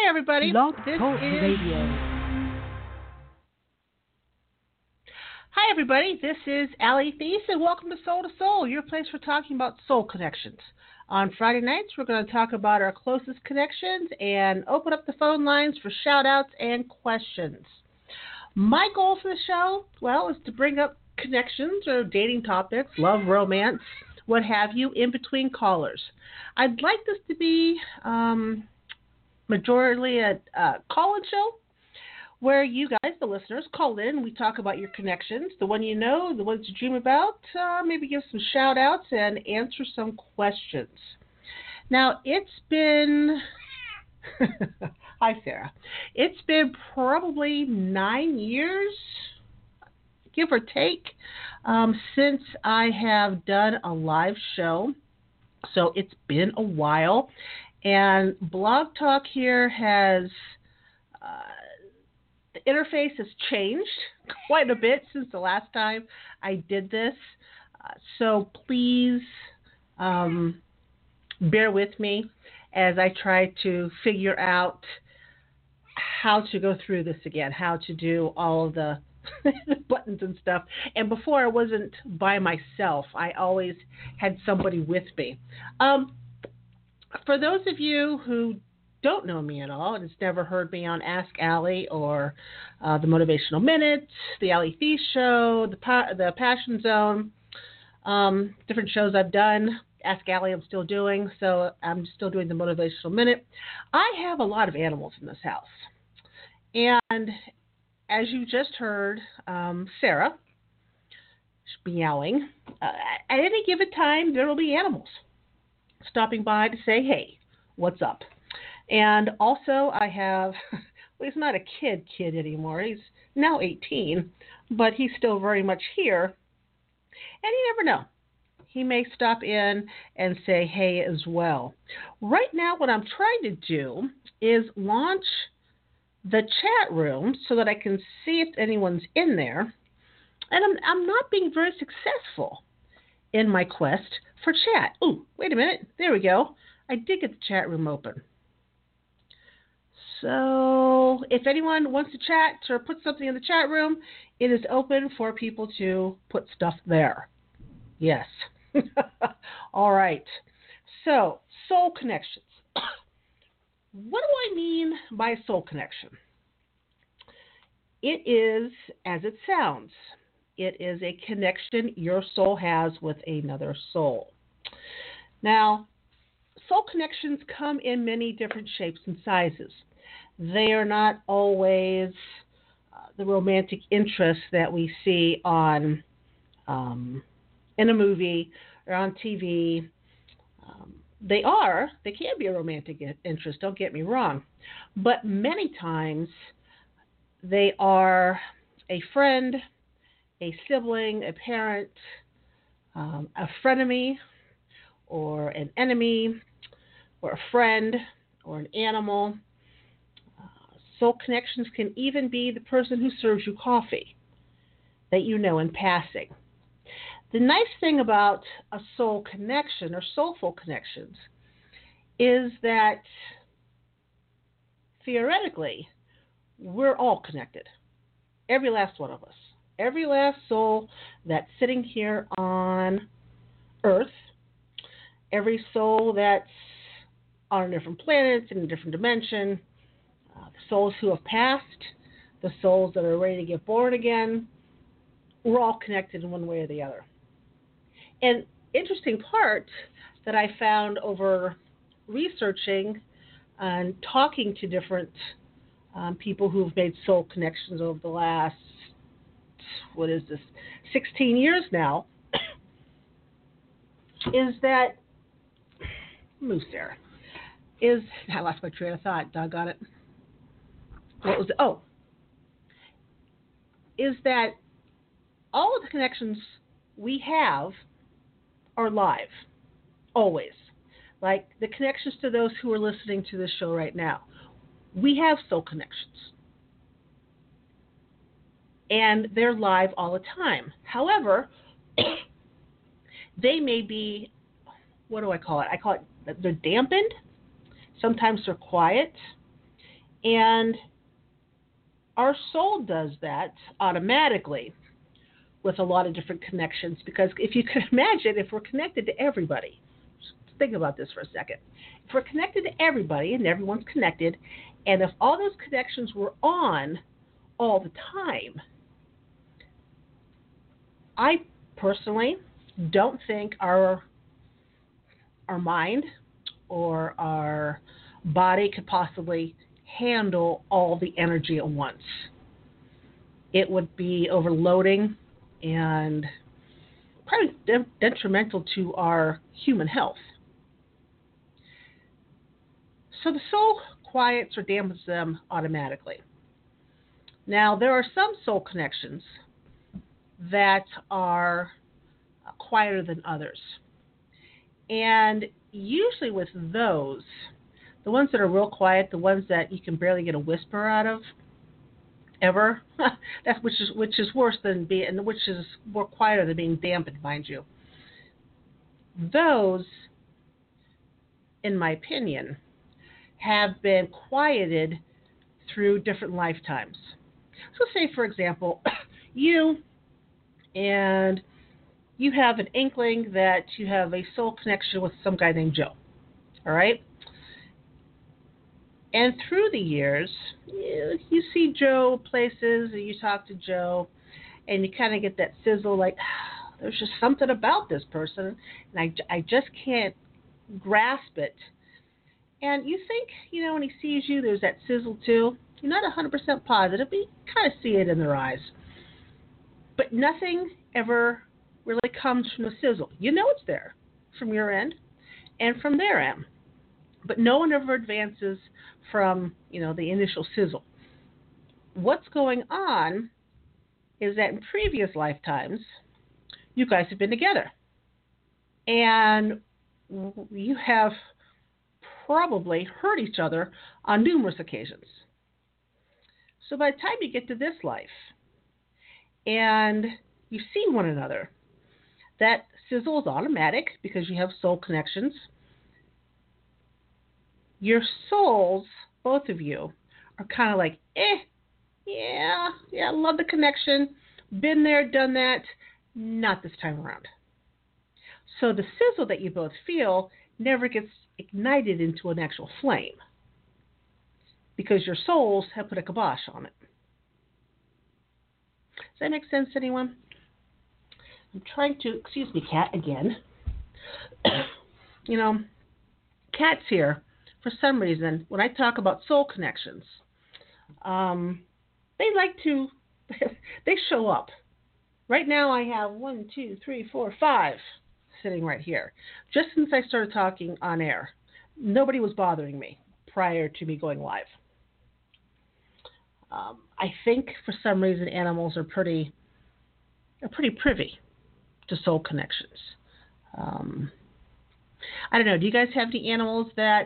Hi, everybody. Blog This Talk is Radio. Hi, everybody. This is Allie Thies, and welcome to Soul, your place for talking about soul connections. On Friday nights, we're going to talk about our closest connections and open up the phone lines for shout-outs and questions. My goal for the show, well, is to bring up connections or dating topics, love, romance, what have you, in between callers. I'd like this to be majority a call-in show where you guys, the listeners, call in. We talk about your connections, the one you know, the ones you dream about, maybe give some shout-outs and answer some questions. Now, it's been... Hi, Sarah. It's been probably 9 years, give or take, since I have done a live show. So it's been a while. And Blog Talk here has... the interface has changed quite a bit since the last time I did this. So please bear with me as I try to figure out how to go through this again, how to do all of the buttons and stuff. And before I wasn't by myself. I always had somebody with me. For those of you who don't know me at all and has never heard me on Ask Allie or the Motivational Minute, the Allie Thies Show, the Passion Zone, different shows I've done. Ask Allie I'm still doing, so I'm still doing the Motivational Minute. I have a lot of animals in this house. And as you just heard, Sarah meowing, at any given time there will be animals stopping by to say, hey, what's up? And also I have, well, he's not a kid anymore. He's now 18, but he's still very much here. And you never know. He may stop in and say hey as well. Right now what I'm trying to do is launch the chat room so that I can see if anyone's in there. And I'm not being very successful in my quest for chat. Ooh, wait a minute. There we go. I did get the chat room open. So if anyone wants to chat or put something in the chat room, it is open for people to put stuff there. Yes. All right. So, soul connections. What do I mean by soul connection? It is, as it sounds, it is a connection your soul has with another soul. Now, soul connections come in many different shapes and sizes. They are not always the romantic interest that we see on in a movie or on TV. They can be a romantic interest, don't get me wrong. But many times they are a friend, a sibling, a parent, a frenemy, or an enemy, or a friend, or an animal. Soul connections can even be the person who serves you coffee that you know in passing. The nice thing about a soul connection or soulful connections is that theoretically we're all connected. Every last one of us. Every last soul that's sitting here on Earth. Every soul that's on a different planet, in a different dimension. The souls who have passed. The souls that are ready to get born again. We're all connected in one way or the other. And interesting part that I found over researching and talking to different people who've made soul connections over the last, 16 years now, is that, move Sarah, I lost my train of thought, doggone it. What was it? Oh, is that all of the connections we have are live, always. Like the connections to those who are listening to this show right now. We have soul connections. And they're live all the time. However, they may be, what do I call it? I call it, they're dampened. Sometimes they're quiet. And our soul does that automatically with a lot of different connections, because if you can imagine, if we're connected to everybody, just think about this for a second. If we're connected to everybody and everyone's connected, and if all those connections were on all the time, I personally don't think our mind or our body could possibly handle all the energy at once. It would be overloading and probably detrimental to our human health. So the soul quiets or dampens them automatically. Now, there are some soul connections that are quieter than others. And usually with those, the ones that are real quiet, the ones that you can barely get a whisper out of ever, that's which is worse than being, which is more quieter than being dampened, mind you. Those, in my opinion, have been quieted through different lifetimes. So, say for example, you and you have an inkling that you have a soul connection with some guy named Joe. All right? And through the years, you see Joe places, and you talk to Joe, and you kind of get that sizzle like, there's just something about this person, and I just can't grasp it. And you think, when he sees you, there's that sizzle too. You're not 100% positive, but you kind of see it in their eyes. But nothing ever really comes from the sizzle. You know it's there from your end and from their end. But no one ever advances from, the initial sizzle. What's going on is that in previous lifetimes, you guys have been together. And you have probably hurt each other on numerous occasions. So by the time you get to this life and you see one another, that sizzle is automatic because you have soul connections. Your souls, both of you, are kind of like, yeah, love the connection. Been there, done that. Not this time around. So the sizzle that you both feel never gets ignited into an actual flame because your souls have put a kibosh on it. Does that make sense to anyone? I'm trying to, excuse me, Cat, again. Cat's here for some reason. When I talk about soul connections, they like to, they show up. Right now I have 1, 2, 3, 4, 5 sitting right here. Just since I started talking on air, nobody was bothering me prior to me going live. I think for some reason animals are pretty privy to soul connections. I don't know. Do you guys have any animals that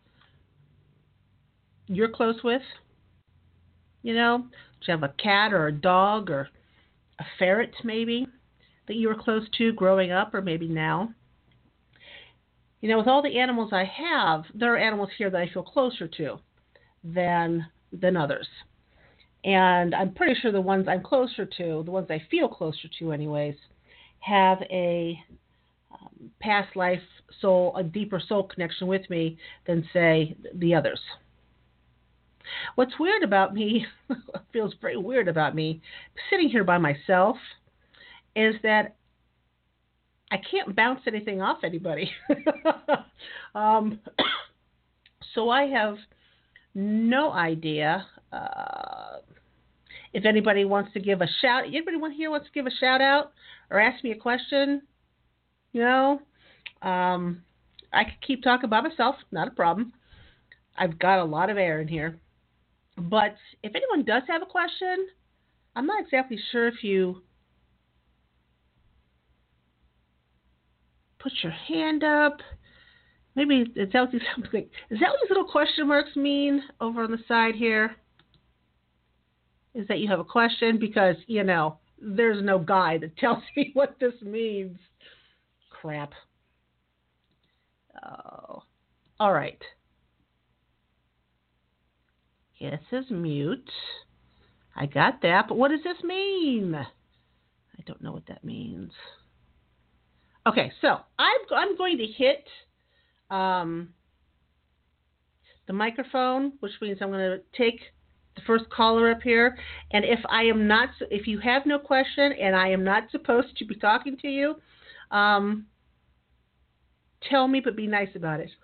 you're close with? Do you have a cat or a dog or a ferret maybe that you were close to growing up or maybe now? With all the animals I have, there are animals here that I feel closer to than others. And I'm pretty sure the ones I'm closer to, the ones I feel closer to anyways, have a past life soul, a deeper soul connection with me than, say, the others. What's weird about me, feels very weird about me, sitting here by myself, is that I can't bounce anything off anybody. So I have no idea if anybody wants to give a shout. Anybody here wants to give a shout out or ask me a question? I could keep talking by myself, not a problem. I've got a lot of air in here. But if anyone does have a question, I'm not exactly sure if you put your hand up. Maybe is that what these little question marks mean over on the side here? Is that you have a question? Because, there's no guide that tells me what this means. Crap. Oh. All right. Yeah, it says mute. I got that, but what does this mean? I don't know what that means. Okay, so I'm going to hit the microphone, which means I'm going to take the first caller up here. And if you have no question and I am not supposed to be talking to you, tell me, but be nice about it.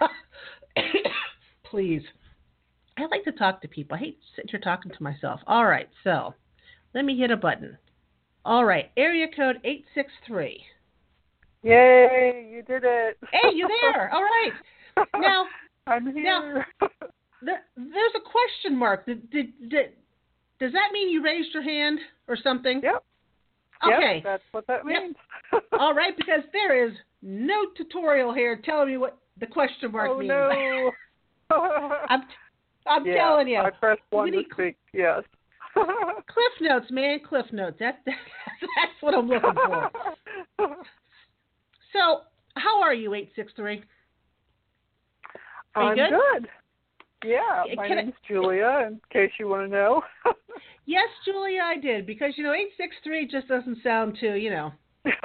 Please. I like to talk to people. I hate sitting here talking to myself. All right, so let me hit a button. All right, area code 863. Yay, you did it. Hey, you there? All right. Now, I'm here. There's a question mark. Does that mean you raised your hand or something? Yep. Okay. Yep, that's what that means. Yep. All right, because there is no tutorial here telling me what the question mark means. Oh, no. I'm telling you. I pressed 1 to speak, yes. Cliff notes, man, Cliff notes. That's what I'm looking for. So, how are you, 863? I'm good. Yeah, my name's Julia, in case you want to know. Yes, Julia, I did, because, 863 just doesn't sound too, It's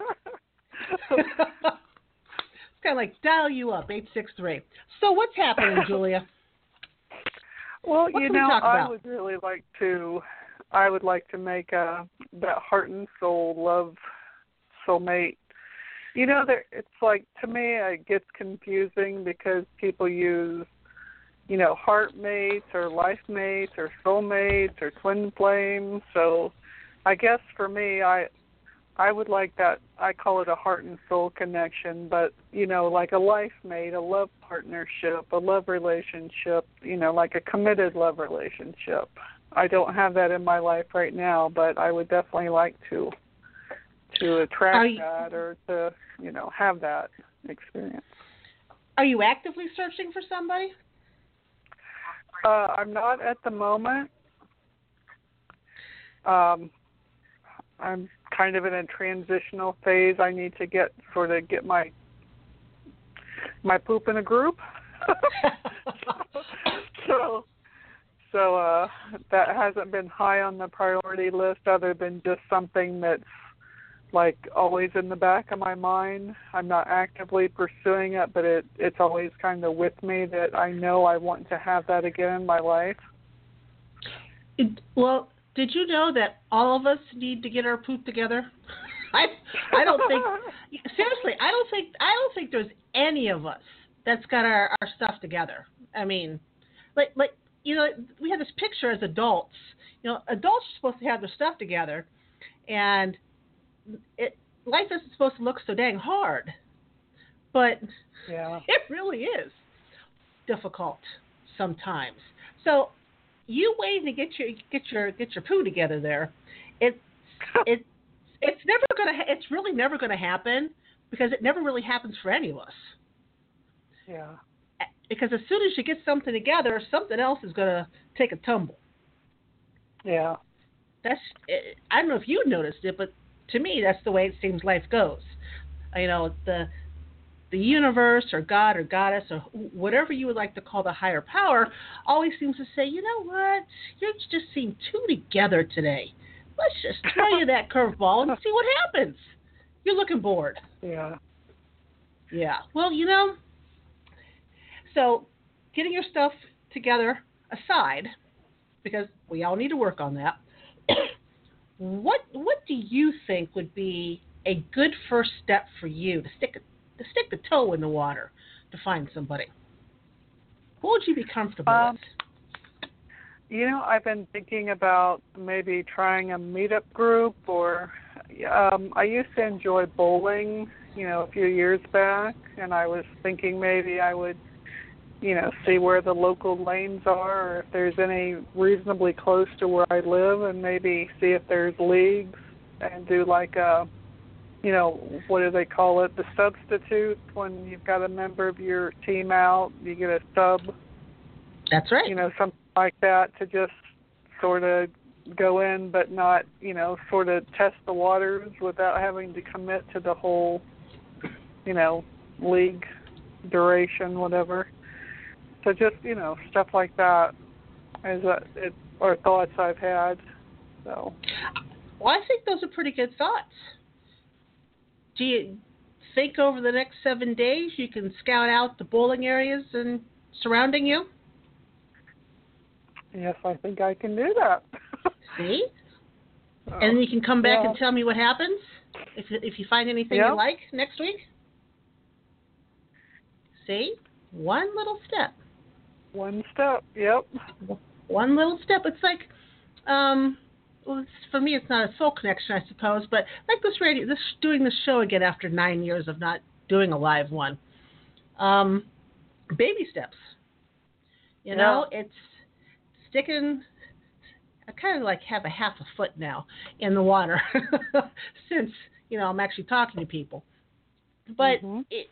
kind of like dial you up, 863. So what's happening, Julia? Well, I would like to make that heart and soul love soulmate. It's like, to me, it gets confusing because people use, heart mates or life mates or soulmates or twin flames. So I guess for me, I would like that. I call it a heart and soul connection, but, like a life mate, a love partnership, a love relationship, like a committed love relationship. I don't have that in my life right now, but I would definitely like to attract that or to, have that experience. Are you actively searching for somebody? I'm not at the moment. I'm kind of in a transitional phase. I need to get my poop in a group. so that hasn't been high on the priority list, other than just something that's like always in the back of my mind. I'm not actively pursuing it, but it's always kind of with me that I know I want to have that again in my life. Well, did you know that all of us need to get our poop together? I don't think, seriously, I don't think there's any of us that's got our stuff together. I mean, like we have this picture as adults. Adults are supposed to have their stuff together, and life isn't supposed to look so dang hard, but it really is difficult sometimes. So you waiting to get your poo together there, it's really never gonna happen, because it never really happens for any of us. Yeah. Because as soon as you get something together, something else is gonna take a tumble. Yeah. I don't know if you noticed it, but to me, that's the way it seems life goes. The universe or God or goddess or whatever you would like to call the higher power always seems to say, you know what, you just seem too together today. Let's just throw you that curveball and see what happens. You're looking bored. Yeah. Yeah. Well, so getting your stuff together aside, because we all need to work on that, what do you think would be a good first step for you to stick the toe in the water to find somebody? What would you be comfortable with? I've been thinking about maybe trying a meetup group, or I used to enjoy bowling, a few years back, and I was thinking maybe I would, see where the local lanes are, or if there's any reasonably close to where I live, and maybe see if there's leagues and do like a, what do they call it? The substitute, when you've got a member of your team out, you get a sub. That's right. Something like that to just sort of go in, but not, sort of test the waters without having to commit to the whole, league duration, whatever. So just, stuff like that. as or thoughts I've had. So. Well, I think those are pretty good thoughts. Do you think over the next 7 days you can scout out the bowling areas and surrounding you? Yes, I think I can do that. See? And then you can come back and tell me what happens if you find anything you like next week. See? One little step. One step, yep. One little step. It's like, well, for me, it's not a soul connection, I suppose, but like doing this show again after 9 years of not doing a live one. Baby steps. You know, it's sticking. I kind of like have a half a foot now in the water since, I'm actually talking to people. But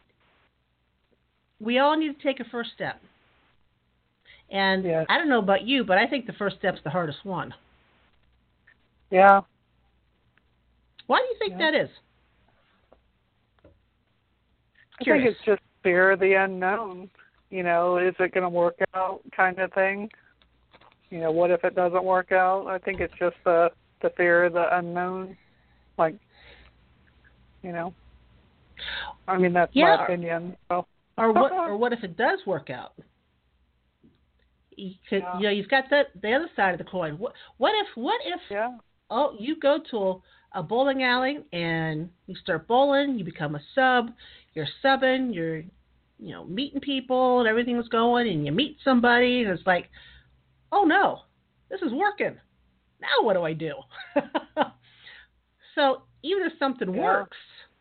we all need to take a first step. And I don't know about you, but I think the first step's the hardest one. Yeah. Why do you think that is? I think it's just fear of the unknown. Is it going to work out kind of thing? What if it doesn't work out? I think it's just the fear of the unknown. Like, I mean, that's my opinion. So. Or what if it does work out? You've got the other side of the coin. What if you go to a bowling alley and you start bowling, you become a sub, you're subbing, you're meeting people and everything's going, and you meet somebody and it's like, oh no, this is working. Now what do I do? So even if something works,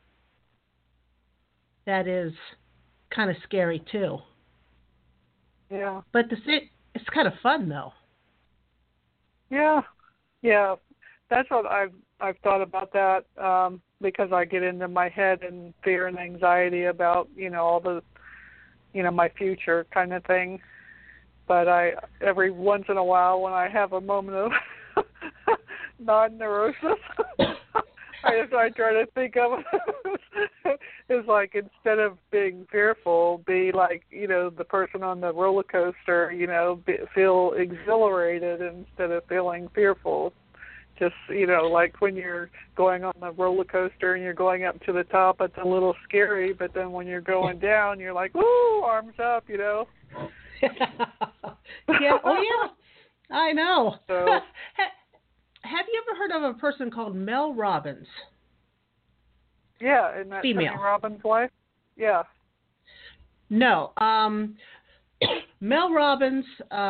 that is kind of scary too. Yeah. But it's kind of fun though. Yeah. That's what I've thought about that because I get into my head and fear and anxiety about all the my future kind of thing. But every once in a while when I have a moment of non-neurosis, I try to think of it as like, instead of being fearful, be like, the person on the roller coaster, feel exhilarated instead of feeling fearful. Just, like when you're going on the roller coaster and you're going up to the top, it's a little scary, but then when you're going down, you're like, woo, arms up, Yeah. Oh, yeah. I know. So, have you ever heard of a person called Mel Robbins? Yeah, isn't that female. Tony Robbins' wife? Yeah. No. Mel Robbins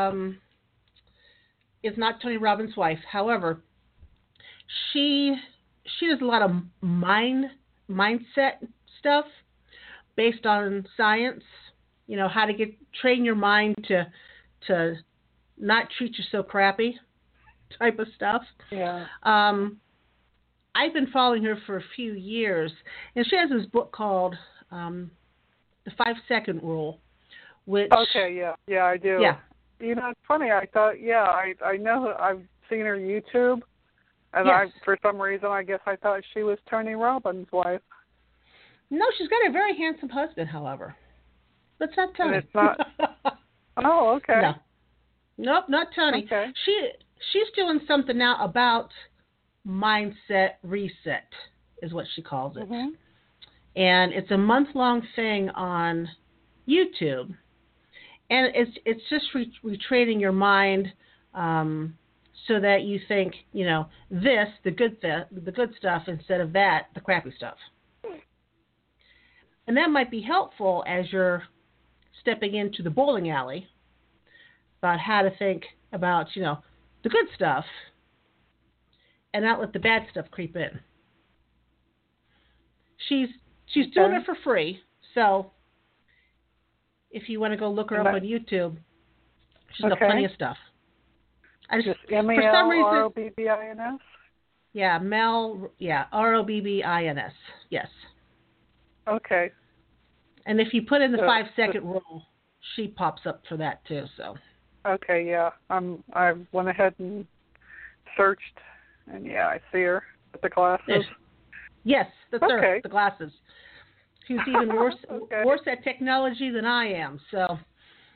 is not Tony Robbins' wife. However, she does a lot of mindset stuff based on science. How to train your mind to not treat you so crappy type of stuff. Yeah. I've been following her for a few years, and she has this book called The 5-Second Rule, which... Okay, yeah, I do. Yeah. It's funny, I thought, I know, I've seen her YouTube, and yes. for some reason, I guess I thought she was Tony Robbins' wife. No, she's got a very handsome husband, however. But it's not Tony. And it's not... Oh, okay. No. Nope, not Tony. Okay. She's doing something now about mindset reset, is what she calls it. Mm-hmm. And it's a month-long thing on YouTube. And it's just retraining your mind so that you think, this, the good stuff, instead of that, the crappy stuff. And that might be helpful as you're stepping into the bowling alley about how to think about, the good stuff and not let the bad stuff creep in. She's doing it for free, so if you want to go look her up on YouTube, she's got plenty of stuff. Just MELROBBINS? Yeah, Mel, ROBBINS, yes. Okay. And if you put in the 5-second rule, she pops up for that too, so. Okay, yeah. I went ahead and searched, and I see her with the glasses. Yes, that's her, the glasses. She's even worse at technology than I am, so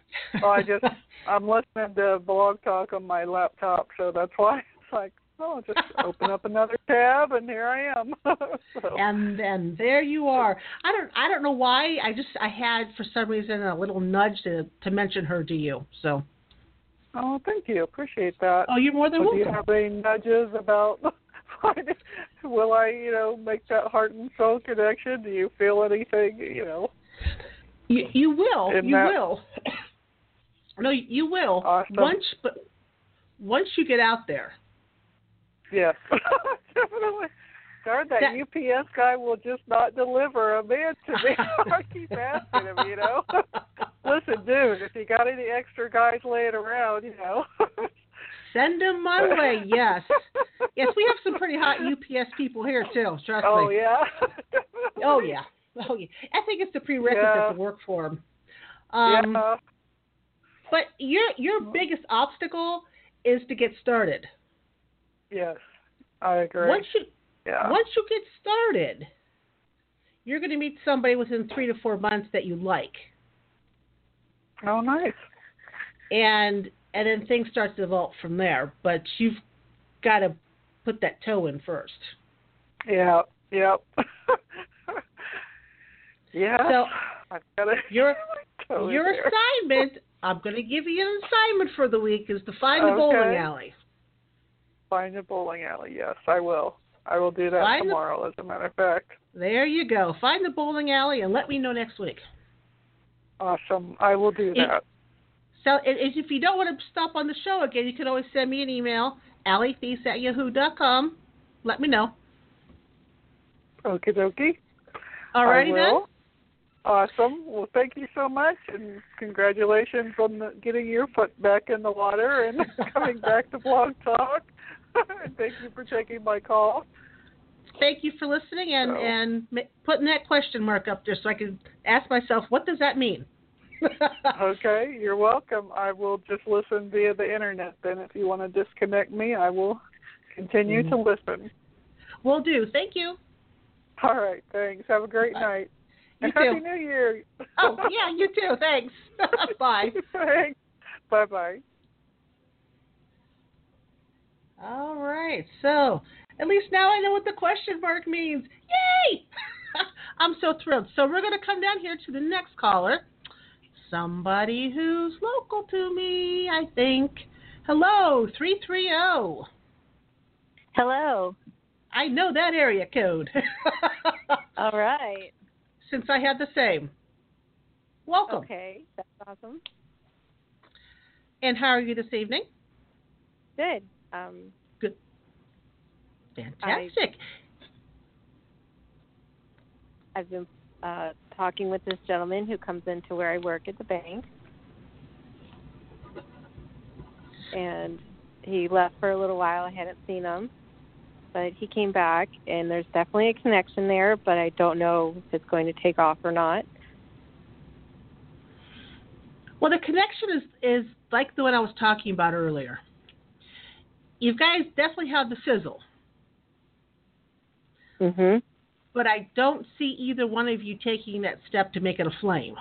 Well, I'm listening to Blog Talk on my laptop, so that's why it's like, oh, just open up another tab, and here I am. So. And there you are. I don't know why. I had for some reason a little nudge to mention her to you. So. Oh, thank you. Appreciate that. Oh, you're more than welcome. Do you have any nudges about will I, make that heart and soul connection? Do you feel anything, You will. You will. No, you will. Awesome. Once you get out there. Yes. Definitely. Darn, that UPS guy will just not deliver a man to me. I keep asking him, Listen, dude, if you got any extra guys laying around, Send them my way, yes. Yes, we have some pretty hot UPS people here, too, trust me. Oh, yeah? Oh, yeah. Oh, yeah. I think it's the prerequisite to work for them. Yeah. But your biggest obstacle is to get started. Yes, I agree. Once you get started, you're going to meet somebody within 3 to 4 months that you like. Oh, nice. And then things start to develop from there. But you've got to put that toe in first. Yeah. Yep. Yeah. So I've got to your assignment, I'm going to give you an assignment for the week, is to find the bowling alley. Find the bowling alley. Yes, I will. I will do that tomorrow, as a matter of fact. There you go. Find the bowling alley and let me know next week. Awesome. I will do that. So if you don't want to stop on the show again, you can always send me an email, allythies@yahoo.com. Let me know. Okie dokie. All righty then. Awesome. Well, thank you so much, and congratulations on getting your foot back in the water and coming back to Blog Talk. And thank you for taking my call. Thank you for listening and putting that question mark up there so I can ask myself, what does that mean? Okay, you're welcome. I will just listen via the internet then. If you want to disconnect me, I will continue to listen. Will do. Thank you. All right, thanks. Have a great night. You and too. Happy New Year. Oh, yeah, you too. Thanks. Bye. Thanks. Bye-bye. All right. So at least now I know what the question mark means. Yay! I'm so thrilled. So we're going to come down here to the next caller. Somebody who's local to me, I think. Hello, 330. Hello. I know that area code. All right. Since I had the same. Welcome. Okay, that's awesome. And how are you this evening? Good. Good. Fantastic. I've been talking with this gentleman who comes into where I work at the bank. And he left for a little while. I hadn't seen him. But he came back, and there's definitely a connection there, but I don't know if it's going to take off or not. Well, the connection is like the one I was talking about earlier. You guys definitely have the sizzle. Mm-hmm. But I don't see either one of you taking that step to make it a flame.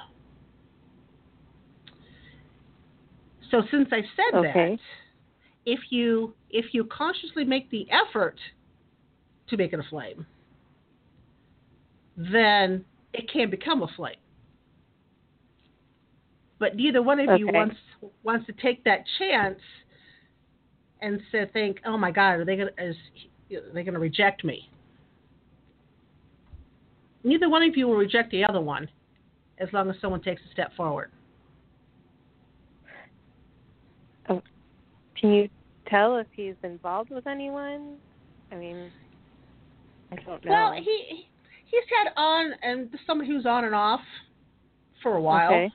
So since I said that, if you consciously make the effort to make it a flame, then it can become a flame. But neither one of you wants to take that chance and think, "Oh my God, are they going to reject me?" Neither one of you will reject the other one, as long as someone takes a step forward. Can you tell if he's involved with anyone? I mean, I don't know. Well, he's had on and somebody who's on and off for a while. Okay.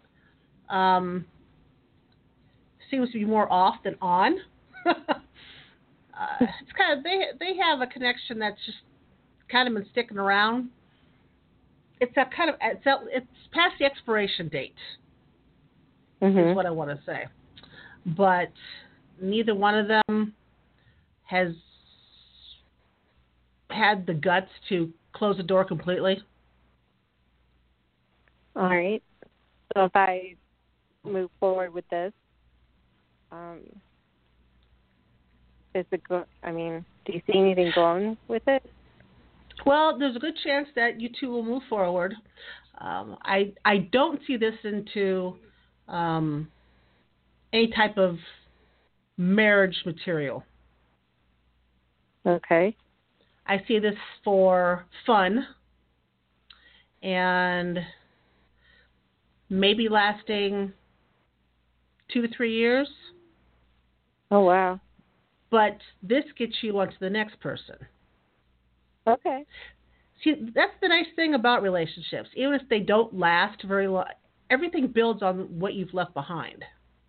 Seems to be more off than on. It's kind of they have a connection that's just kind of been sticking around. It's past the expiration date. Is what I want to say, but neither one of them has had the guts to close the door completely. All right. So if I move forward with this. Is it do you see anything going with it? Well, there's a good chance that you two will move forward. I don't see this into any type of marriage material. Okay. I see this for fun and maybe lasting 2 to 3 years. Oh, wow. But this gets you onto the next person. Okay. See, that's the nice thing about relationships. Even if they don't last very long, everything builds on what you've left behind.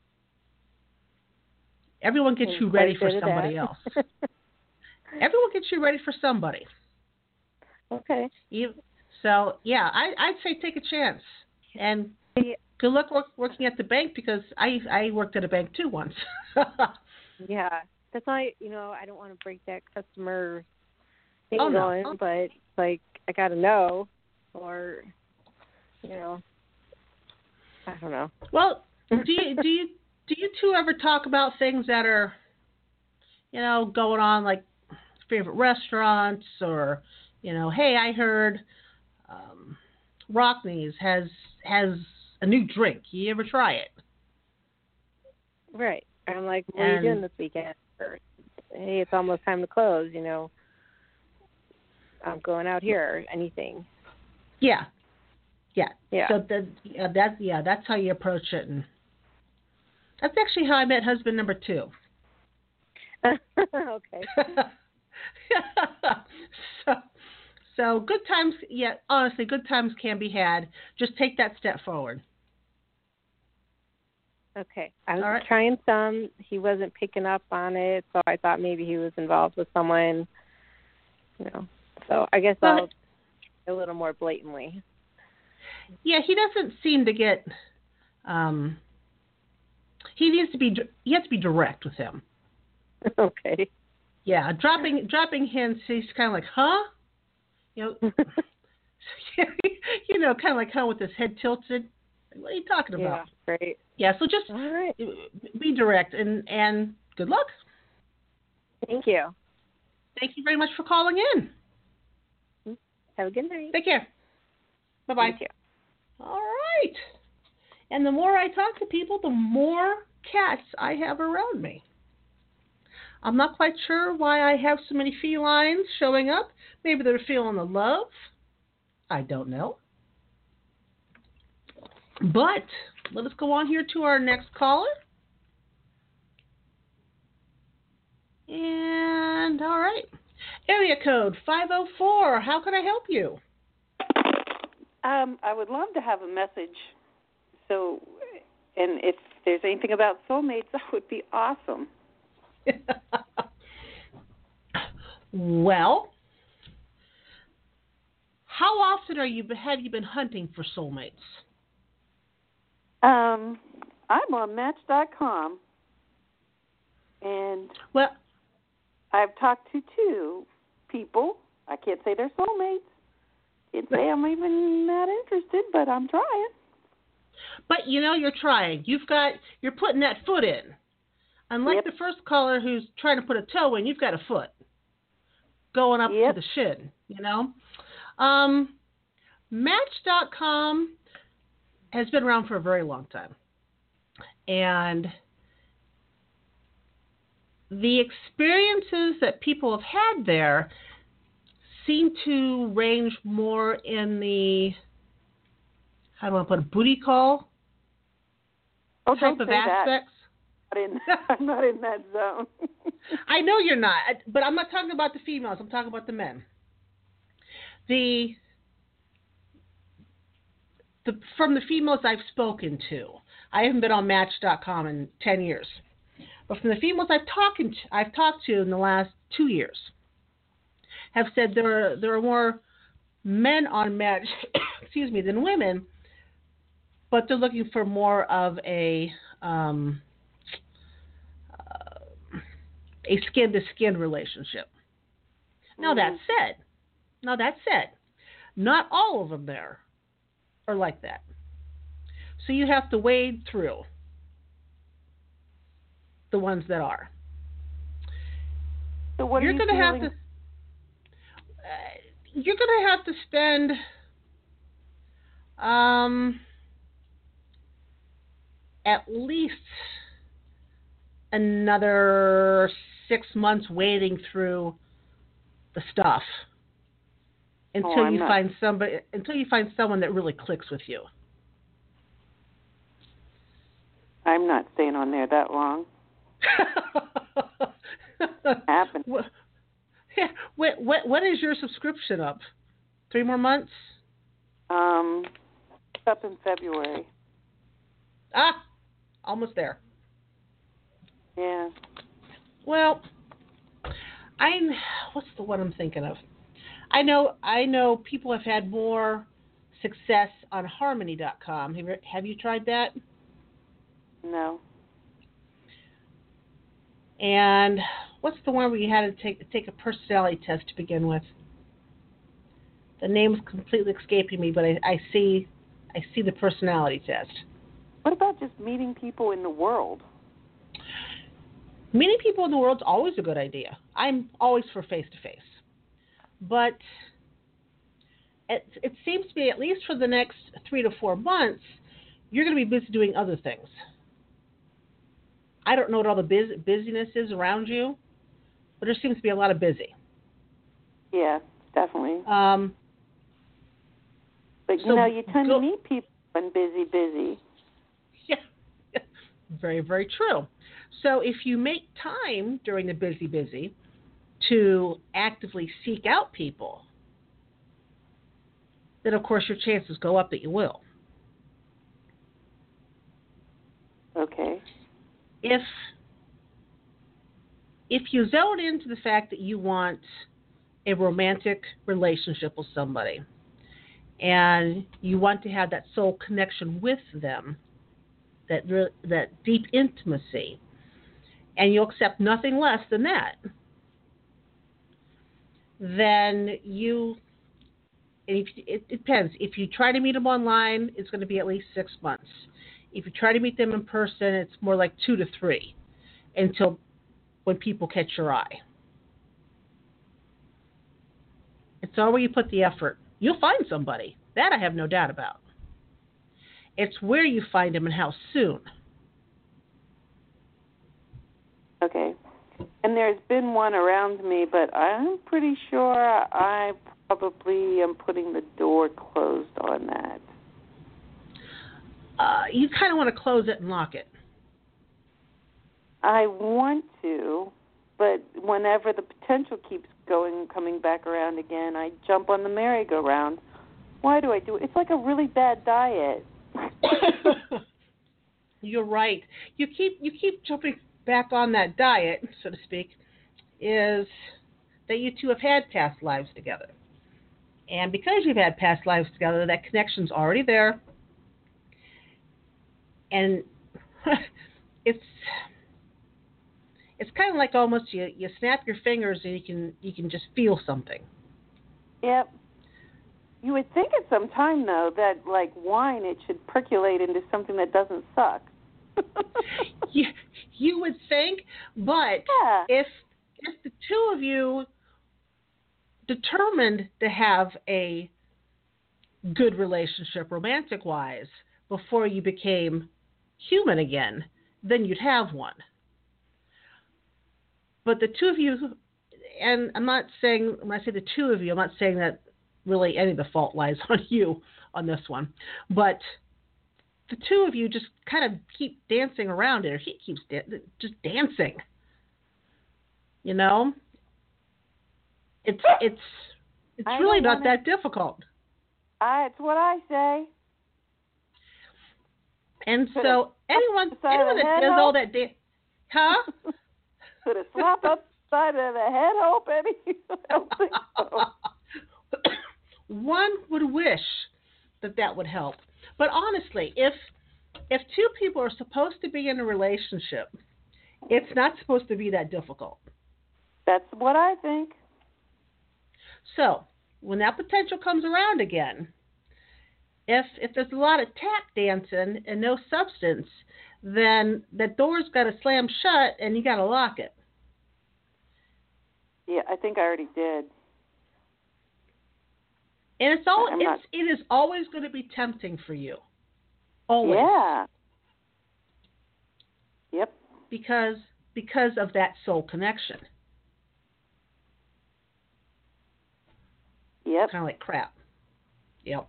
Everyone gets you ready for somebody else. Everyone gets you ready for somebody. Okay. So, yeah, I'd say take a chance. And good luck working at the bank, because I worked at a bank too once. Yeah. That's why, I don't want to break that customer thing going, no. But, I got to know, or, I don't know. Well, do you two ever talk about things that are, going on, like favorite restaurants, or, hey, I heard Rockneys has a new drink. You ever try it? Right. I'm like, what are you doing this weekend? Or, hey, it's almost time to close, I'm going out here, anything. Yeah. So that's how you approach it, and that's actually how I met husband number 2. Okay. So good times. Yeah, honestly, good times can be had. Just take that step forward. Okay. I was trying some. He wasn't picking up on it, so I thought maybe he was involved with someone. So I guess I'll a little more blatantly. Yeah, he doesn't seem to get. He has to be direct with him. Okay. Yeah, dropping hints. He's kind of like, huh? Kind of like with his head tilted. What are you talking about? Yeah, great. Yeah, so just all right. Be direct, and good luck. Thank you. Thank you very much for calling in. Have a good night. Take care. Bye-bye. Thank you. All right. And the more I talk to people, the more cats I have around me. I'm not quite sure why I have so many felines showing up. Maybe they're feeling the love. I don't know. But let us go on here to our next caller. And all right. Area code 504. How can I help you? I would love to have a message. So, and if there's anything about soulmates, that would be awesome. Well, how often have you been hunting for soulmates? I'm on Match.com, and I've talked to 2 people. I can't say they're soulmates. Can't say I'm even that interested, but I'm trying. But you're trying. You're putting that foot in. Unlike the first caller who's trying to put a toe in, you've got a foot going up to the shin. Match.com has been around for a very long time, and the experiences that people have had there seem to range more in the, how do I put it, booty call type of aspects. I'm not in that zone. I know you're not, but I'm not talking about the females. I'm talking about the men. From the females I've spoken to, I haven't been on Match.com in 10 years. But from the females I've talked to in the last 2 years, have said there are more men on Match, than women, but they're looking for more of a skin-to-skin relationship. Now that said, not all of them there are like that. So you have to wade through the ones that are. So what You're are you going to have feeling? to. You're going to have to spend at least another 6 months wading through the stuff until I'm you not. find someone that really clicks with you. I'm not staying on there that long. Happen. What is your subscription up? 3 more months? Up in February. Almost there. Yeah. Well, what's the one I'm thinking of? I know people have had more success on Harmony.com. Have you tried that? No. And what's the one where you had to take a personality test to begin with? The name's completely escaping me, but I see the personality test. What about just meeting people in the world? Meeting people in the world's always a good idea. I'm always for face-to-face. But it seems to be, at least for the next 3 to 4 months, you're going to be busy doing other things. I don't know what all the busyness is around you, but there seems to be a lot of busy. Yeah, definitely. But you tend to meet people when busy. Yeah, very, very true. So if you make time during the busy to actively seek out people, then of course your chances go up that you will. Okay. If you zone into the fact that you want a romantic relationship with somebody and you want to have that soul connection with them, that deep intimacy, and you'll accept nothing less than that, then it depends. If you try to meet them online, it's going to be at least 6 months. If you try to meet them in person, it's more like 2 to 3 until when people catch your eye. It's all where you put the effort. You'll find somebody. That I have no doubt about. It's where you find them and how soon. Okay. And there's been one around me, but I'm pretty sure I probably am putting the door closed on that. You kind of want to close it and lock it. I want to, but whenever the potential keeps coming back around again, I jump on the merry-go-round. Why do I do it? It's like a really bad diet. You're right. You keep jumping back on that diet, so to speak, is that you two have had past lives together. And because you've had past lives together, that connection's already there. And it's kind of like almost you snap your fingers and you can just feel something. Yep. You would think at some time, though, that like wine, it should percolate into something that doesn't suck. You would think, but yeah. if the two of you determined to have a good relationship romantic-wise before you became human again, then you'd have one. But the two of you, and I'm not saying, when I say the two of you, I'm not saying that really any of the fault lies on you on this one, but the two of you just kind of keep dancing around it, or he keeps just dancing. You know, it's really not that difficult. It's what I say. And so anyone that does all that huh? Put a slap upside of the head, hope any? I don't think so. One would wish that would help. But honestly, if two people are supposed to be in a relationship, it's not supposed to be that difficult. That's what I think. So, when that potential comes around again, if there's a lot of tap dancing and no substance, then the door's got to slam shut and you got to lock it. Yeah, I think I already did. And it is always going to be tempting for you. Always. Yeah. Yep. Because of that soul connection. Yep. Kind of like crap. Yep.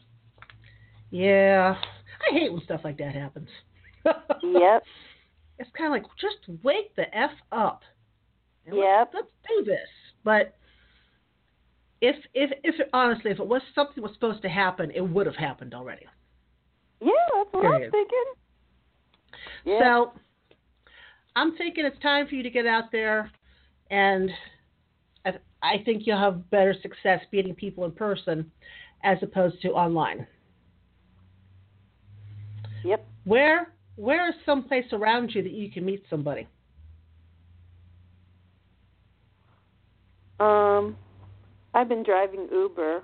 Yeah. I hate when stuff like that happens. Yep. It's kind of like, just wake the F up. And Yep. Let's do this. But if honestly, if it was something was supposed to happen, it would have happened already. Yeah, that's what I'm thinking. Yep. So I'm thinking it's time for you to get out there, and I think you'll have better success meeting people in person as opposed to online. Yep. Where is some place around you that you can meet somebody? I've been driving Uber.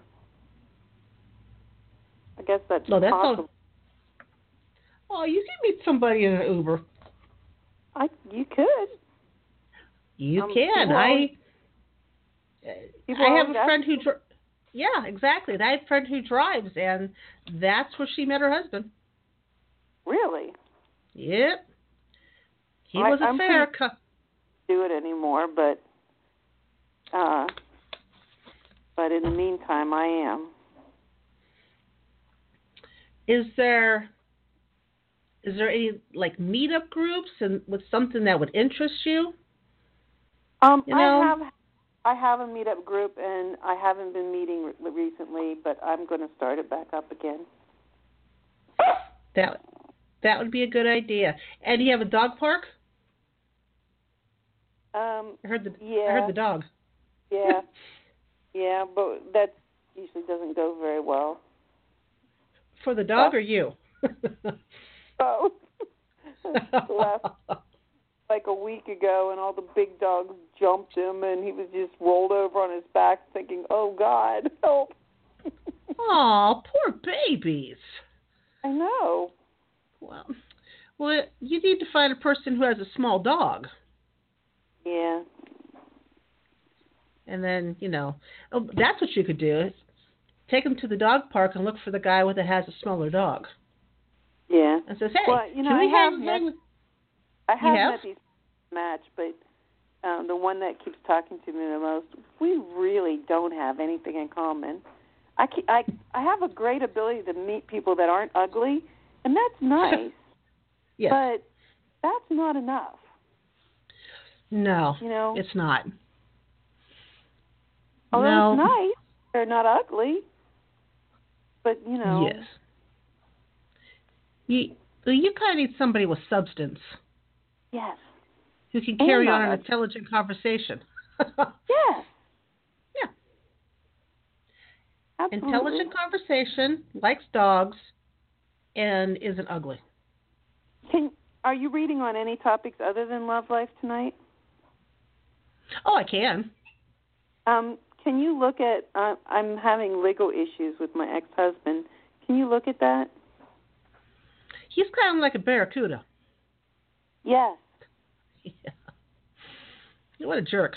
I guess that's possible. Oh, you can meet somebody in an Uber. You could. You can. I have a friend who. Yeah, exactly. I have a friend who drives, and that's where she met her husband. Really? Yep. He was a fair couple. Do it anymore, but in the meantime, I am. Is there any like meetup groups and with something that would interest you? I have a meetup group, and I haven't been meeting recently, but I'm going to start it back up again. That would be a good idea. And do you have a dog park? I heard the dog. Yeah. Yeah, but that usually doesn't go very well. For the dog or you? Oh. Last, like a week ago, and all the big dogs jumped him, and he was just rolled over on his back thinking, oh, God, help. Aw, poor babies. I know. Well, you need to find a person who has a small dog. Yeah. And then, that's what you could do. Is take them to the dog park and look for the guy that has a smaller dog. Yeah. And says, hey, well, can we have I have met these match, but the one that keeps talking to me the most, we really don't have anything in common. I have a great ability to meet people that aren't ugly, and that's nice. Yes. But that's not enough. No, it's not. Although it's nice, they're not ugly. But, Yes. You kind of need somebody with substance. Yes. Who can carry on an intelligent conversation. Yes. Yeah. Absolutely. Intelligent conversation, likes dogs, and isn't ugly. Are you reading on any topics other than love life tonight? Oh, I can. Can you look at, I'm having legal issues with my ex-husband. Can you look at that? He's kind of like a barracuda. Yes. Yeah. What a jerk.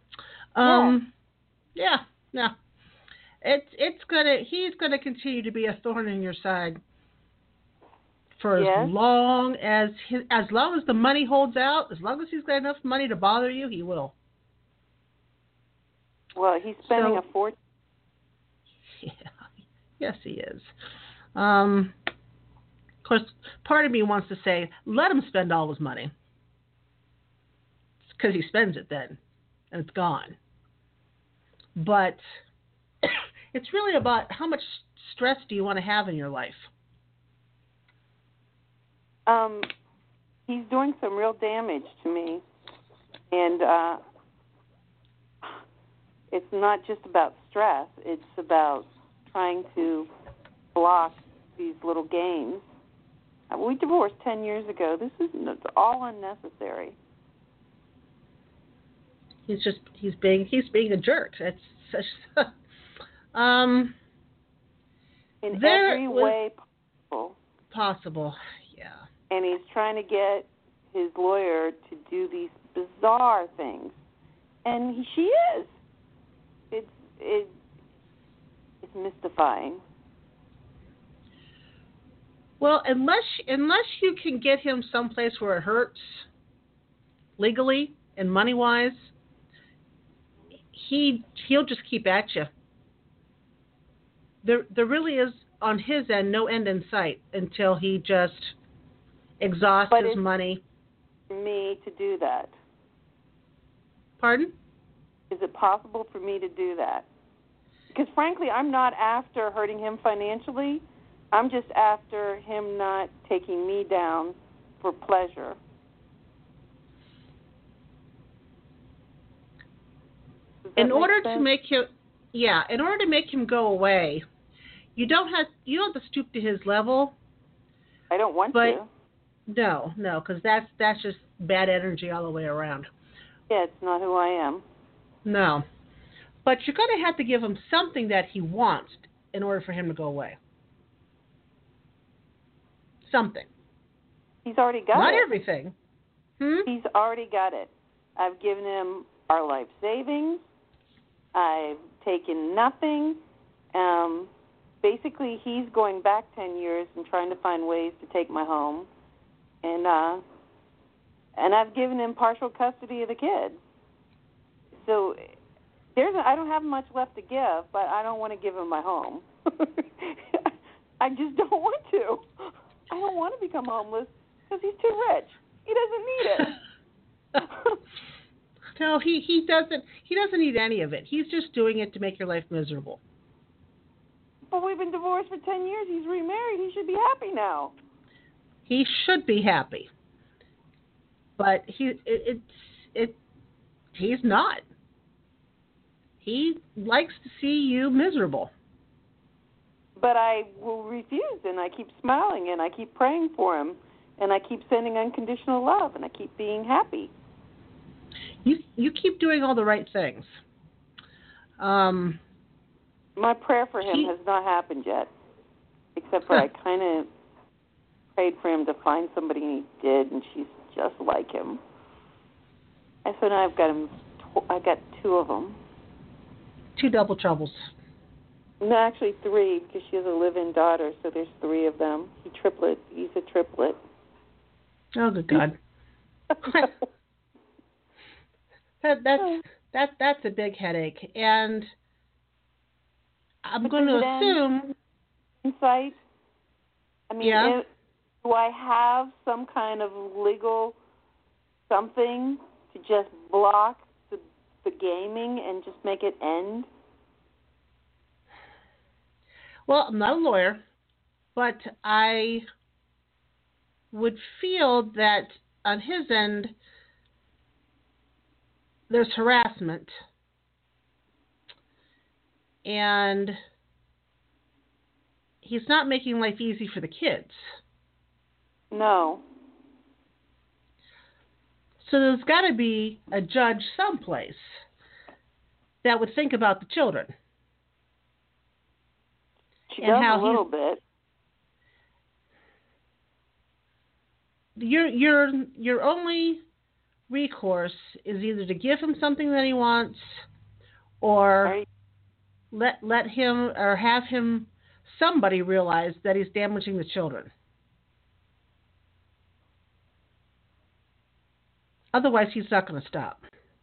Yeah. He's gonna continue to be a thorn in your side for as long as the money holds out, as long as he's got enough money to bother you, he will. Well, he's spending a fortune. Yeah. Yes, he is. Of course, part of me wants to say, let him spend all his money. Because he spends it then, and it's gone. But it's really about how much stress do you want to have in your life? He's doing some real damage to me. And it's not just about stress. It's about trying to block these little games. We divorced 10 years ago. It's all unnecessary. He's being a jerk. It's such. in every way possible. Yeah. And he's trying to get his lawyer to do these bizarre things, and she is. It's mystifying. Well, unless you can get him someplace where it hurts, legally and money wise, he'll just keep at you. There really is on his end no end in sight until he just exhausts his money. Me to do that. Pardon? Is it possible for me to do that? Because frankly, I'm not after hurting him financially. I'm just after him not taking me down for pleasure. In order to make him go away, you don't have to stoop to his level. I don't want to. No, because that's just bad energy all the way around. Yeah, it's not who I am. No. But you're going to have to give him something that he wants in order for him to go away. Something. He's already got it. Not everything. He's already got it. I've given him our life savings. I've taken nothing. Basically, he's going back 10 years and trying to find ways to take my home. And I've given him partial custody of the kid. So I don't have much left to give, but I don't want to give him my home. I just don't want to. I don't want to become homeless because he's too rich. He doesn't need it. No, he doesn't. He doesn't need any of it. He's just doing it to make your life miserable. But we've been divorced for 10 years. He's remarried. He should be happy now. He should be happy, but he's not. He likes to see you miserable. But I will refuse, and I keep smiling, and I keep praying for him, and I keep sending unconditional love, and I keep being happy. You keep doing all the right things. My prayer for him has not happened yet, except for I kind of prayed for him to find somebody, and he did, and she's just like him. And so now I got 2 of them. 2 double troubles. No, actually 3, because she has a live-in daughter, so there's 3 of them. He's a triplet. Oh, good God. That's a big headache, and I'm going to assume. Insight. I mean, do I have some kind of legal something to just block the gaming and just make it end? Well, I'm not a lawyer, but I would feel that on his end there's harassment, and he's not making life easy for the kids. No. So there's got to be a judge someplace that would think about the children. She does a little bit. Your only recourse is either to give him something that he wants, or let him or have him somebody realize that he's damaging the children. Otherwise, he's not going to stop.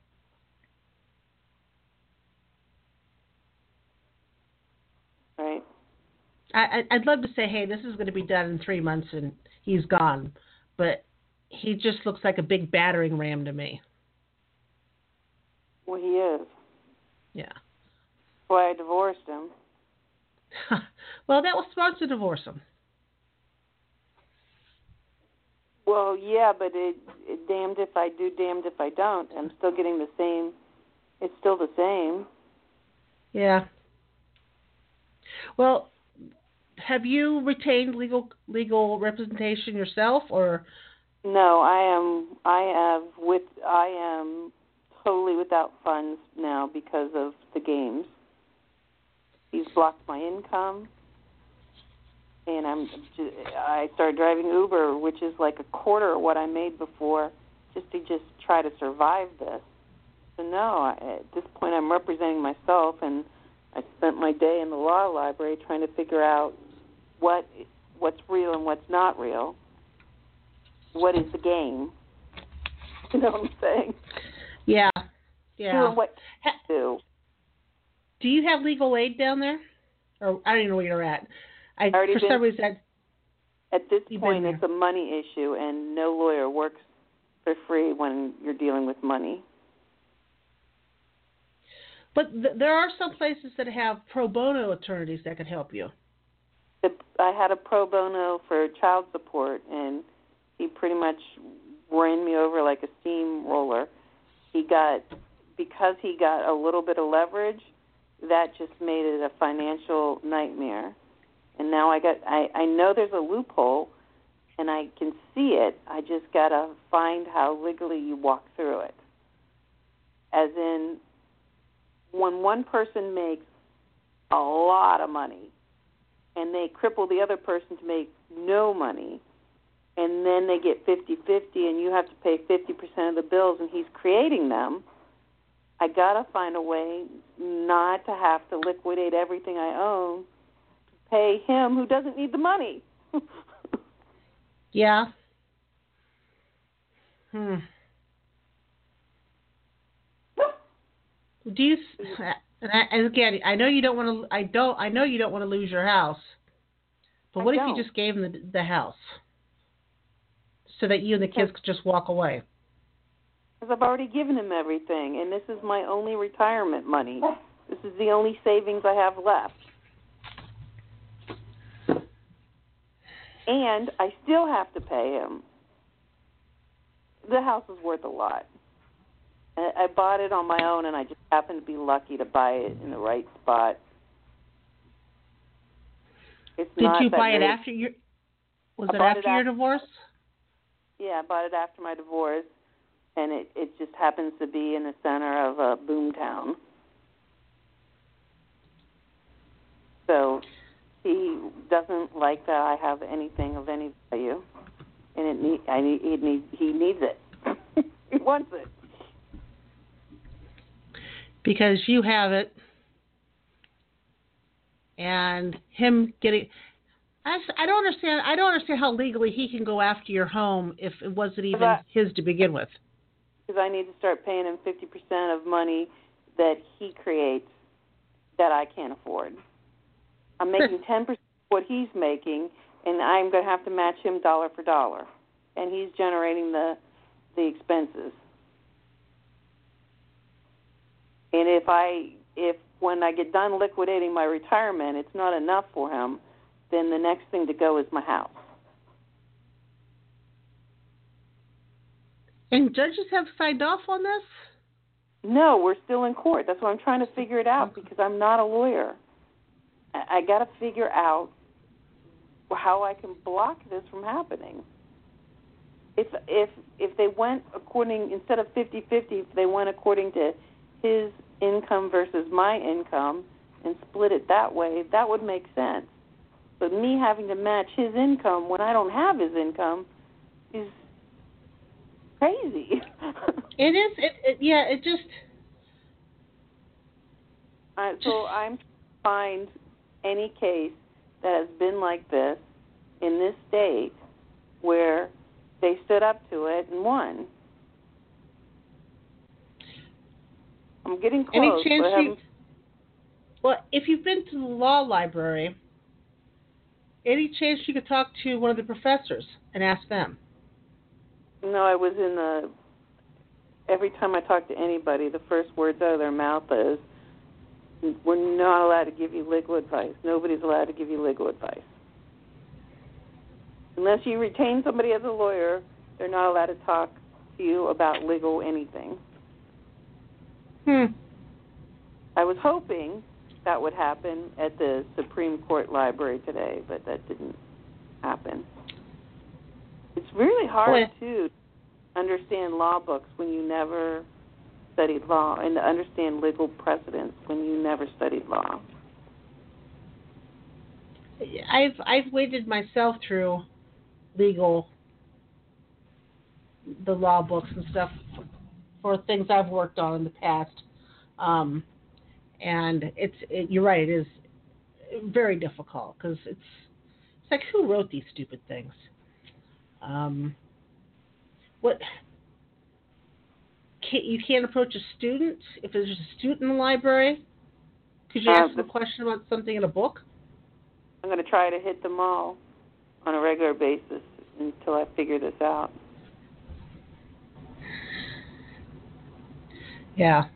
Right. I'd love to say, hey, this is going to be done in 3 months and he's gone. But he just looks like a big battering ram to me. Well, he is. Yeah. That's why I divorced him. Well, that was smart to divorce him. Well, yeah, but it damned if I do, damned if I don't. I'm still getting the same. It's still the same. Yeah. Well, have you retained legal representation yourself, or? No, I am totally without funds now because of the games. He's blocked my income. and I started driving Uber, which is like a quarter of what I made before, just to try to survive this. So now, at this point, I'm representing myself, and I spent my day in the law library trying to figure out what's real and what's not real. What is the game? You know what I'm saying? Yeah. Doing what to do. Do you have legal aid down there? Or I don't even know where you're at. For some reason, at this point, it's a money issue, and no lawyer works for free when you're dealing with money. But there are some places that have pro bono attorneys that can help you. I had a pro bono for child support, and he pretty much ran me over like a steamroller. Because he got a little bit of leverage, that just made it a financial nightmare. And now I know there's a loophole, and I can see it. I just got to find how legally you walk through it. As in, when one person makes a lot of money and they cripple the other person to make no money, and then they get 50-50 and you have to pay 50% of the bills and he's creating them, I got to find a way not to have to liquidate everything I own to pay him who doesn't need the money. Yeah. Do you? And again, I know you don't want to. I know you don't want to lose your house. But what if you just gave him the house, so that you and the kids could just walk away? Because I've already given him everything, and this is my only retirement money. This is the only savings I have left. And I still have to pay him. The house is worth a lot. I bought it on my own, and I just happened to be lucky to buy it in the right spot. Did you buy it after your? Was it after your divorce? Yeah, I bought it after my divorce, and it just happens to be in the center of a boom town. So he doesn't like that I have anything of any value, and he needs it. He wants it. Because you have it, and him getting. I don't understand. I don't understand how legally he can go after your home if it wasn't even his to begin with. Because I need to start paying him 50% of money that he creates that I can't afford. I'm making 10% of what he's making, and I'm going to have to match him dollar for dollar, and he's generating the expenses. And if when I get done liquidating my retirement, it's not enough for him, then the next thing to go is my house. And judges have signed off on this? No, we're still in court. That's why I'm trying to figure it out, because I'm not a lawyer. I got to figure out how I can block this from happening. If they went according, instead of 50-50, if they went according to his income versus my income and split it that way, that would make sense. But me having to match his income when I don't have his income is crazy. It is. It just. So I'm trying to find any case that has been like this in this state where they stood up to it and won. I'm getting close. Well, if you've been to the law library, any chance you could talk to one of the professors and ask them? No, I was every time I talk to anybody, the first words out of their mouth is, we're not allowed to give you legal advice. Nobody's allowed to give you legal advice. Unless you retain somebody as a lawyer, they're not allowed to talk to you about legal anything. I was hoping that would happen at the Supreme Court Library today, but that didn't happen. It's really hard to understand law books when you never studied law, and to understand legal precedents when you never studied law. I've waded myself through legal, the law books and stuff for things I've worked on in the past, and you're right. It is very difficult because it's like, who wrote these stupid things? What you can't approach a student if there's just a student in the library? Could you ask them a question about something in a book? I'm going to try to hit them all on a regular basis until I figure this out. Yeah.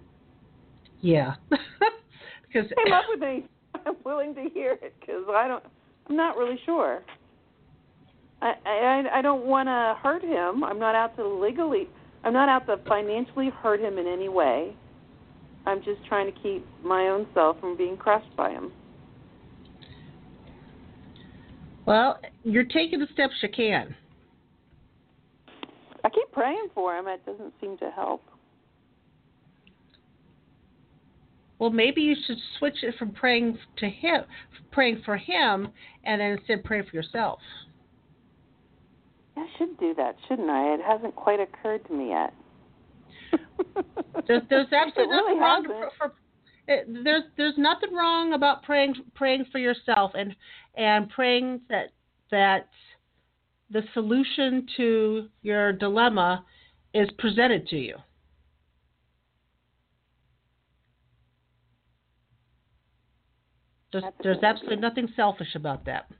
Because came up with me. I'm willing to hear it because I'm not really sure. I don't want to hurt him. I'm not out to financially hurt him in any way. I'm just trying to keep my own self from being crushed by him. Well, you're taking the steps you can. I keep praying for him. It doesn't seem to help. Well, maybe you should switch it from praying for him, and then instead pray for yourself. I should do that, shouldn't I? It hasn't quite occurred to me yet. There's absolutely nothing wrong. There's nothing wrong about praying for yourself and praying that the solution to your dilemma is presented to you. There's absolutely nothing selfish about that.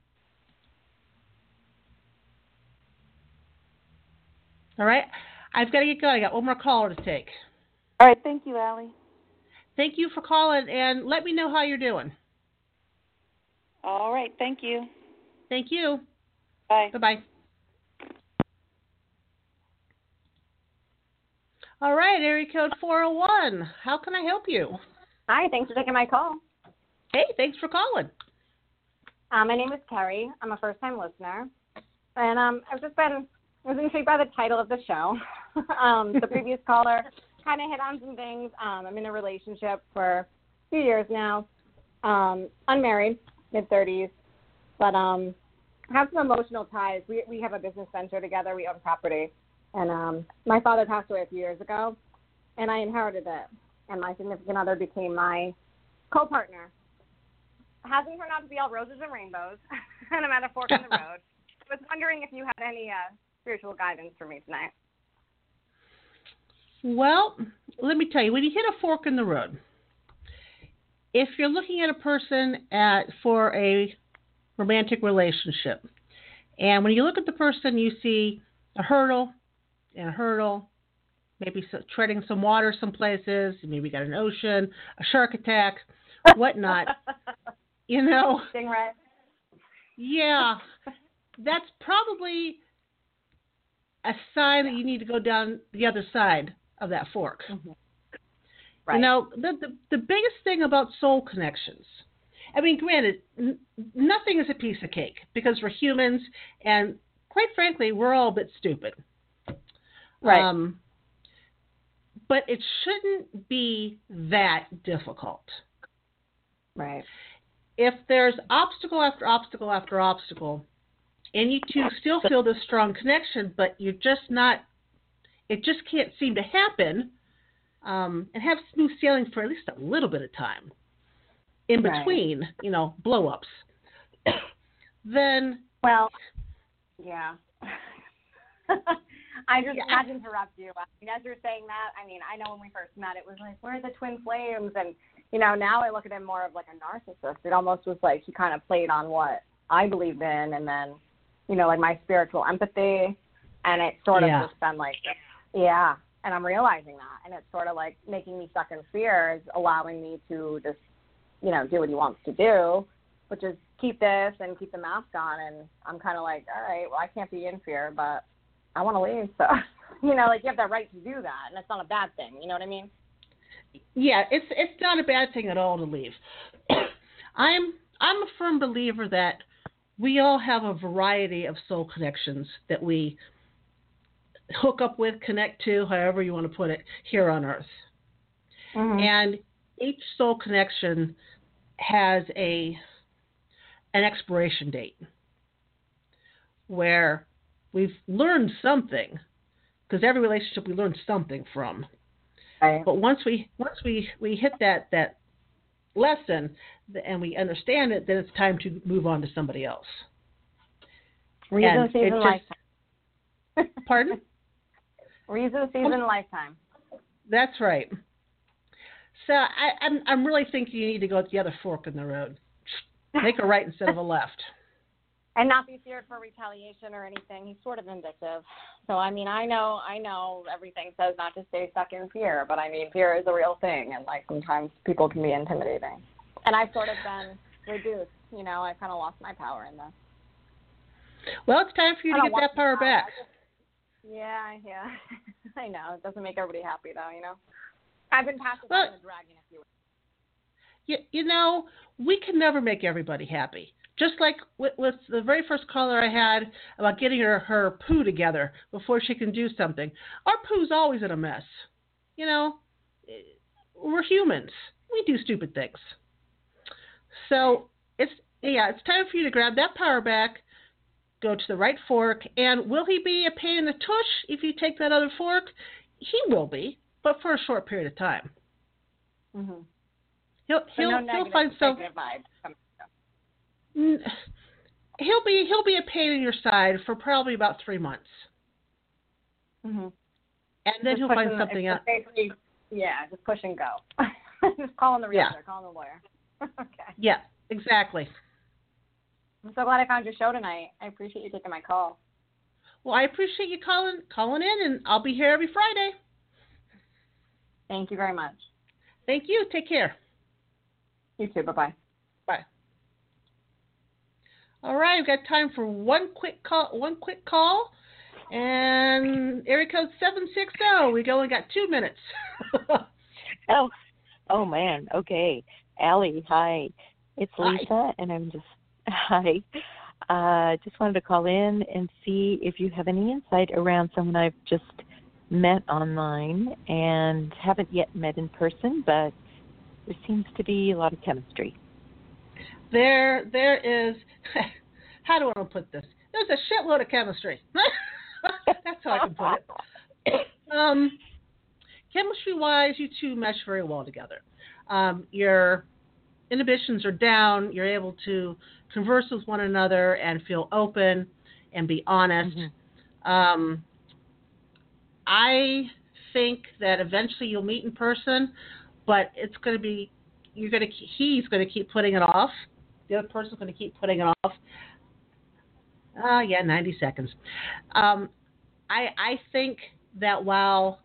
All right, I've got to get going. I got one more caller to take. All right, thank you, Allie. Thank you for calling, and let me know how you're doing. All right, thank you. Thank you. Bye. Bye-bye. All right, area code 401. How can I help you? Hi, thanks for taking my call. Hey, thanks for calling. My name is Carrie. I'm a first-time listener, and I was intrigued by the title of the show. The previous caller kind of hit on some things. I'm in a relationship for a few years now, unmarried, mid-30s, but have some emotional ties. We have a business venture together. We own property, and my father passed away a few years ago, and I inherited it, and my significant other became my co-partner. It hasn't turned out to be all roses and rainbows, and I'm at a fork in the road. I was wondering if you had any spiritual guidance for me tonight. Well, let me tell you, when you hit a fork in the road, if you're looking at a person for a romantic relationship, and when you look at the person, you see a hurdle, maybe treading some water some places, maybe got an ocean, a shark attack, whatnot. Stingray. Yeah, that's probably a sign that you need to go down the other side of that fork. Mm-hmm. Right. The biggest thing about soul connections, I mean, granted, nothing is a piece of cake because we're humans, and quite frankly, we're all a bit stupid. Right. But it shouldn't be that difficult. Right. If there's obstacle after obstacle after obstacle, and you two still feel this strong connection, but you're just not, it just can't seem to happen, and have smooth sailing for at least a little bit of time in between, blow-ups, then... Well, yeah. Not to interrupt you. I mean, as you're saying that, I know when we first met, it was like, where are the twin flames? And, now I look at him more of like a narcissist. It almost was like he kind of played on what I believed in, and then, like my spiritual empathy, and it sort of just been like, yeah, and I'm realizing that, and it's sort of like making me stuck in fear is allowing me to just, do what he wants to do, which is keep this and keep the mask on, and I'm kind of like, all right, well, I can't be in fear, but I want to leave, so, you have that right to do that, and it's not a bad thing, you know what I mean? Yeah, it's not a bad thing at all to leave. I'm a firm believer that we all have a variety of soul connections that we hook up with, connect to, however you want to put it, here on Earth. Mm-hmm. And each soul connection has a an expiration date where we've learned something, because every relationship we learn something from. Right. But once we hit that lesson and we understand it, then it's time to move on to somebody else. Reason, season, lifetime. Pardon? Reason, season, lifetime. That's right. So I'm really thinking you need to go at the other fork in the road. Make a right instead of a left. And not be feared for retaliation or anything. He's sort of vindictive. So, I mean, I know everything says not to stay stuck in fear, but I mean, fear is a real thing, and like sometimes people can be intimidating. And I've sort of been reduced, you know, I kind of lost my power in this. Well, it's time for you to get that power back. Yeah. I know. It doesn't make everybody happy, though, you know. I've been pacifying the dragon, if you will. You know, we can never make everybody happy. Just like with the very first caller I had about getting her poo together before she can do something. Our poo's always in a mess. You know, we're humans. We do stupid things. So it's time for you to grab that power back, go to the right fork, and will he be a pain in the tush if you take that other fork? He will be, but for a short period of time. Mm-hmm. He'll find some. He'll be a pain in your side for probably about 3 months. Mm-hmm. And then he'll find something else. Yeah, just push and go. Just calling the realtor, calling the lawyer. Okay. Yeah, exactly. I'm so glad I found your show tonight. I appreciate you taking my call. Well, I appreciate you calling in, and I'll be here every Friday. Thank you very much. Thank you. Take care. You too. Bye-bye. Bye. All right, we've got time for one quick call, and area code 760. We only got 2 minutes. Oh man. Okay, Allie. Hi, it's Lisa, hi. And I'm just just wanted to call in and see if you have any insight around someone I've just met online and haven't yet met in person, but there seems to be a lot of chemistry. There is, how do I put this? There's a shitload of chemistry. That's how I can put it. Chemistry-wise, you two mesh very well together. Your inhibitions are down. You're able to converse with one another and feel open and be honest. Mm-hmm. I think that eventually you'll meet in person, but it's going to be, he's going to keep putting it off. The other person's going to keep putting it off. 90 seconds. I think that while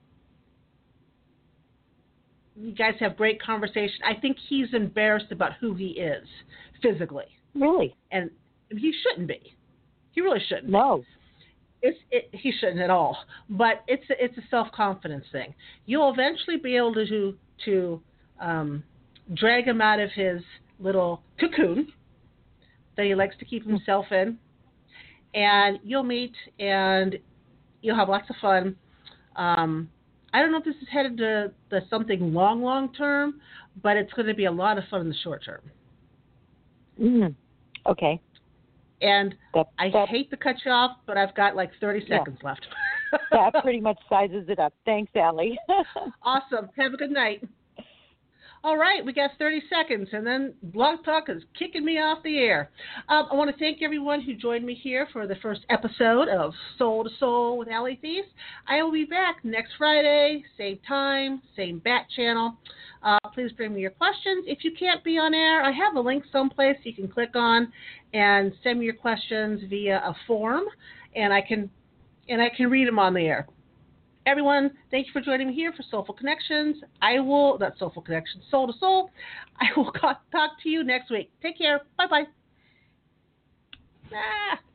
you guys have great conversation, I think he's embarrassed about who he is physically. Really? And he shouldn't be. He really shouldn't. No. He shouldn't at all. But it's a self-confidence thing. You'll eventually be able to drag him out of his little cocoon that he likes to keep himself in, and you'll meet and you'll have lots of fun. I don't know if this is headed to something long term, but it's going to be a lot of fun in the short term. Okay. And I hate to cut you off, but I've got like 30 seconds left. That pretty much sizes it up. Thanks, Allie. Awesome. Have a good night. All right, we got 30 seconds, and then Blog Talk is kicking me off the air. I want to thank everyone who joined me here for the first episode of Soul to Soul with Allie Thies. I will be back next Friday, same time, same bat channel. Please bring me your questions. If you can't be on air, I have a link someplace you can click on and send me your questions via a form, and I can read them on the air. Everyone, thank you for joining me here for Soulful Connections. Soul to Soul. I will talk to you next week. Take care. Bye-bye.